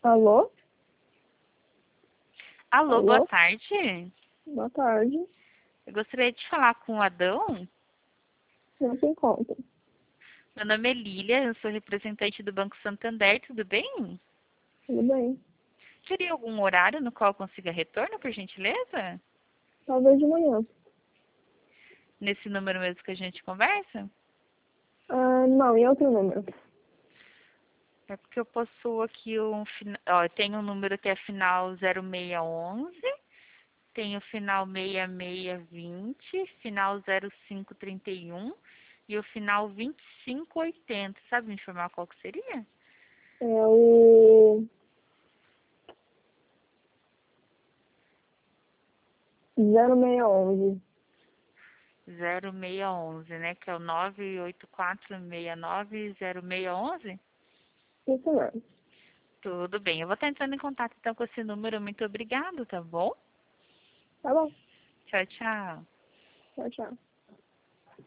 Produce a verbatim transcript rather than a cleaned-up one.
Alô? Alô, boa Alô? tarde. Boa tarde. Eu gostaria de falar com o Adão. Não se encontra. Meu nome é Lília, eu sou representante do Banco Santander, tudo bem? Tudo bem? Teria algum horário no qual eu consiga retorno, por gentileza? Talvez de manhã. Nesse número mesmo que a gente conversa? Ah, não, em outro número. É porque eu possuo aqui um final. Ó, eu tenho um número que é final zero seis onze, tenho final seis seis vinte, final zero cinco trinta e um e o final vinte e cinco oitenta. Sabe me informar qual que seria? É o zero seis onze. zero seis onze, né? Que é o nove oito quatro seis nove zero seis onze? Isso mesmo. Tudo bem. Eu vou estar entrando em contato então com esse número. Muito obrigado, tá bom? Tá bom. Tchau, tchau. Tchau, tchau.